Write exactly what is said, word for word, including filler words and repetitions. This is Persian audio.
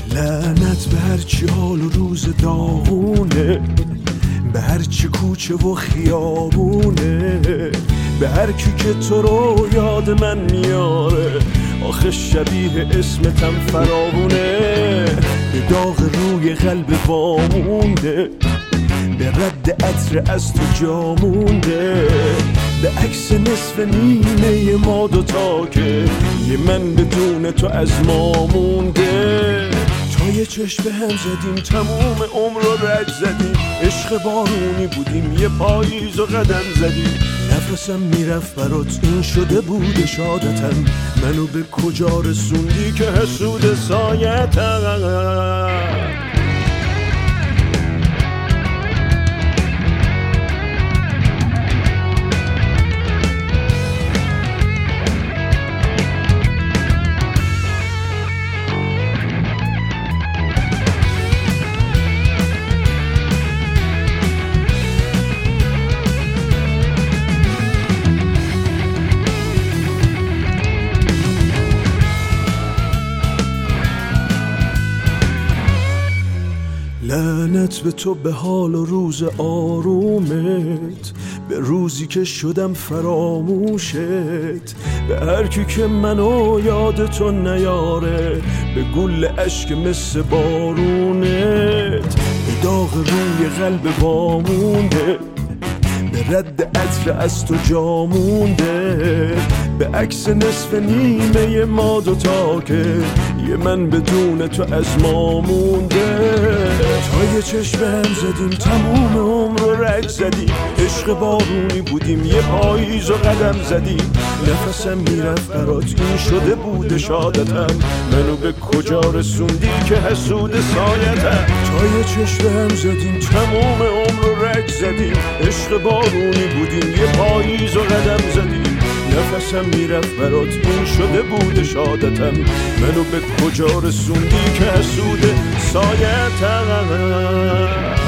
لعنت به هرچی حال و روز داغونه، به هرچی کوچه و خیابونه، به هر کی که تو رو یاد من میاره. آخه شبیه اسمتم فراوونه، به داغ روی قلب وامونده، به رد عطر از تو جامونده، به عکس نصف نیمه ما دوتا که یه من بدون تو از ما مونده. تا یه چشم به هم زدیم تموم عمر رو رد زدیم، عشق بارونی بودیم یه پاییز و قدم زدیم. نفسم میرفت برات این شده بود شادتم، منو به کجا رسوندی که حسود سایتم. لعنت به تو، به حال و روز آرومت، به روزی که شدم فراموشت، به هر کی که منو یاد تو نیاره، به گل اشک مثل بارونت، به داغ روی قلب وامونده، به رد عطر از تو جامونده، به عکس نصف نیمه ما دوتا که یه من بدون تو از ما مونده. تا یه چشم هم زدیم تموم عمر رو رد زدیم، عشق بارونی بودیم یه پاییز و قدم زدیم. نفسم میرفت برات این شده بود شادتم، منو به کجا رسوندی که حسود سایتم. تا یه چشم هم زدیم تموم عمر رو رد زدیم، عشق بارونی بودیم یه پاییز و قدم زدیم. نفسم میرفت برات این شده بود شادتم، منو به کجا رسوندی که حسود سایتم.